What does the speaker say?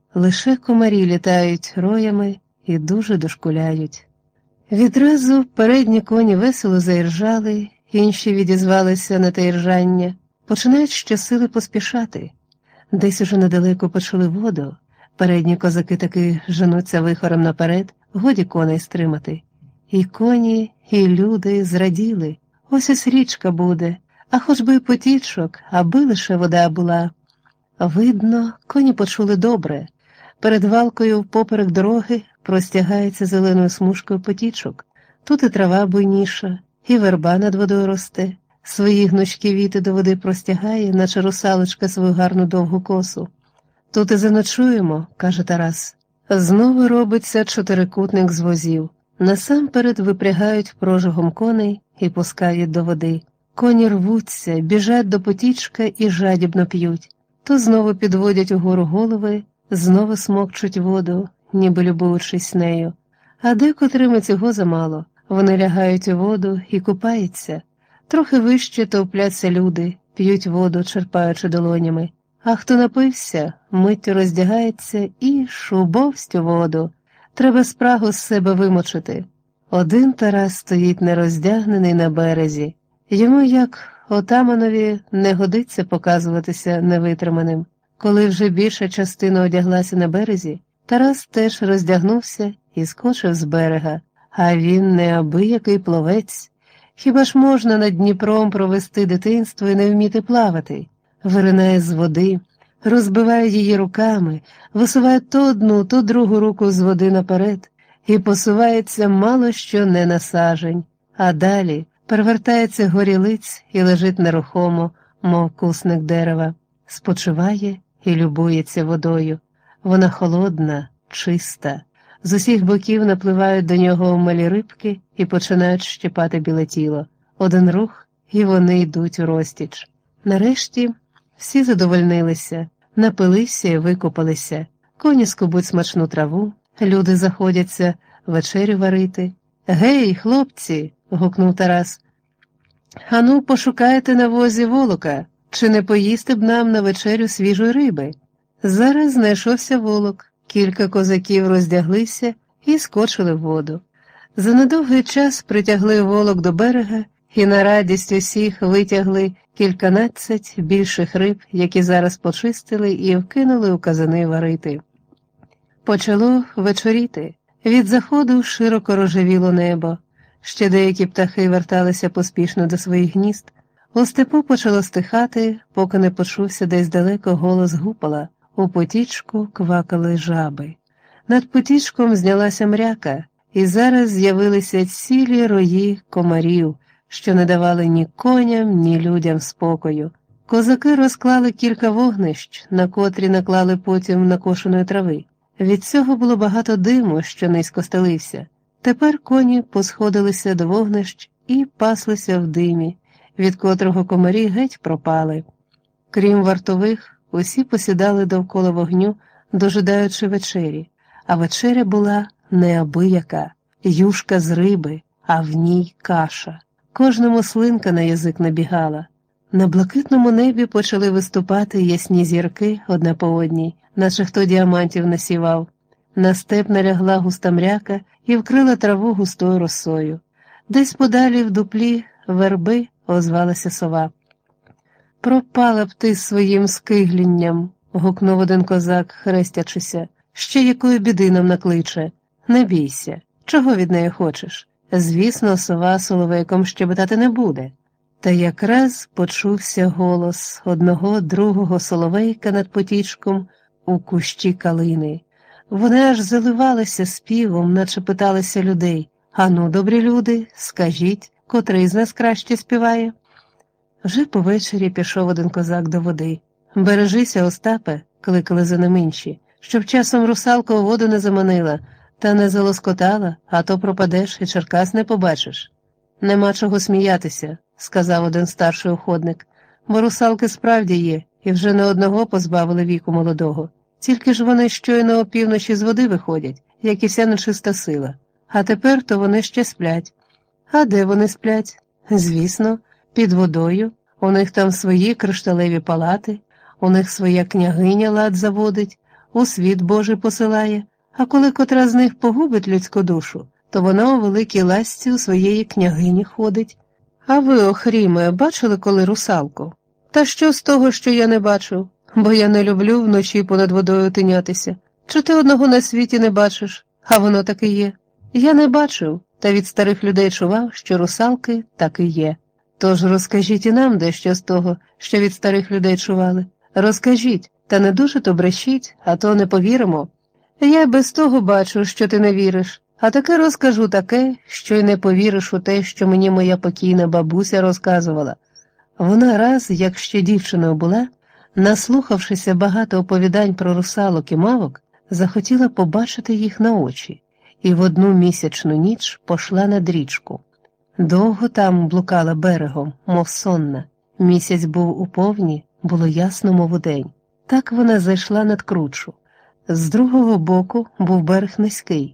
Лише комарі літають роями і дуже дошкуляють. Відразу передні коні весело заіржали, інші відізвалися на те іржання, починають щосили поспішати. Десь уже недалеко почули воду, передні козаки таки женуться вихором наперед, годі коней стримати. І коні, і люди зраділи, ось річка буде, а хоч би й потічок, аби лише вода була. Видно, коні почули добре. Перед валкою впоперек дороги простягається зеленою смужкою потічок. Тут і трава буйніша, і верба над водою росте. Свої гнучкі віти до води простягає, наче русалочка свою гарну довгу косу. Тут і заночуємо, каже Тарас. Знову робиться чотирикутник з возів. Насамперед випрягають прожигом коней і пускають до води. Коні рвуться, біжать до потічка і жадібно п'ють. То знову підводять угору голови, знову смокчуть воду, ніби любуючись нею. А декотрим і цього замало. Вони лягають у воду і купаються. Трохи вище товпляться люди, п'ють воду, черпаючи долонями. А хто напився, миттю роздягається і шубовсть у воду. Треба спрагу з себе вимочити. Один Тарас стоїть нероздягнений на березі. Йому, як отаманові, не годиться показуватися невитриманим. Коли вже більша частина одяглася на березі, Тарас теж роздягнувся і скочив з берега. А він неабиякий пловець. Хіба ж можна над Дніпром провести дитинство і не вміти плавати? Виринає з води, розбиває її руками, висуває то одну, то другу руку з води наперед і посувається мало що не на сажень, а далі перевертається горілиць і лежить нерухомо, мов кусник дерева, спочиває і любується водою. Вона холодна, чиста. З усіх боків напливають до нього малі рибки і починають щипати біле тіло. Один рух, і вони йдуть у розтіч. Нарешті всі задовольнилися, напилися і викупалися. Коні скубуть смачну траву, люди заходяться вечерю варити. «Гей, хлопці!» – гукнув Тарас. «Ану, пошукайте на возі волока, чи не поїсти б нам на вечерю свіжої риби?» Зараз знайшовся волок. Кілька козаків роздяглися і скочили в воду. За недовгий час притягли волок до берега і на радість усіх витягли кільканадцять більших риб, які зараз почистили і вкинули у казани варити. Почало вечоріти. Від заходу широко рожевіло небо. Ще деякі птахи верталися поспішно до своїх гнізд. У степу почало стихати, поки не почувся десь далеко голос гупала. У потічку квакали жаби. Над потічком знялася мряка, і зараз з'явилися цілі рої комарів, що не давали ні коням, ні людям спокою. Козаки розклали кілька вогнищ, на котрі наклали потім накошеної трави. Від цього було багато диму, що низько стелився. Тепер коні посходилися до вогнищ і паслися в димі, від котрого комарі геть пропали. Крім вартових, усі посідали довкола вогню, дожидаючи вечері, а вечеря була неабияка, юшка з риби, а в ній каша. Кожному слинка на язик набігала. На блакитному небі почали виступати ясні зірки одна по одній, наче хто діамантів насівав. На степ налягла густа мряка і вкрила траву густою росою. Десь подалі в дуплі верби озвалася сова. «Пропала б ти своїм скиглінням», – гукнув один козак, хрестячися. «Ще якої біди нам накличе? Не бійся. Чого від неї хочеш? Звісно, сова соловейком щебетати не буде». Та якраз почувся голос одного другого соловейка над потічком у кущі калини. Вони аж заливалися співом, наче питалися людей. «Ану, добрі люди, скажіть, котрий з нас краще співає?» Вже повечері пішов один козак до води. «Бережися, Остапе», – кликали за ним інші, «щоб часом русалка у воду не заманила, та не залоскотала, а то пропадеш і Черкас не побачиш». «Нема чого сміятися», – сказав один старший уходник, «бо русалки справді є, і вже не одного позбавили віку молодого. Тільки ж вони щойно опівночі з води виходять, як і вся нечиста сила. А тепер то вони ще сплять». «А де вони сплять?» «Звісно, під водою. У них там свої кришталеві палати, у них своя княгиня лад заводить, у світ Божий посилає, а коли котра з них погубить людську душу, то вона у великій ласці у своєї княгині ходить. А ви, Охріме, бачили коли русалку? Та що з того, що я не бачив? Бо я не люблю вночі понад водою тинятися. Чи ти одного на світі не бачиш? А воно так і є. Я не бачив, та від старих людей чував, що русалки так і є. Тож розкажіть і нам дещо з того, що від старих людей чували. Розкажіть, та не дуже то брешіть, а то не повіримо. Я без того бачу, що ти не віриш, а таке розкажу таке, що й не повіриш у те, що мені моя покійна бабуся розказувала. Вона раз, як ще дівчиною була, наслухавшися багато оповідань про русалок і мавок, захотіла побачити їх на очі, і в одну місячну ніч пошла над річку. Довго там блукала берегом, мов сонна. Місяць був у повні, було ясно, мов удень. Так вона зайшла над кручу. З другого боку був берег низький,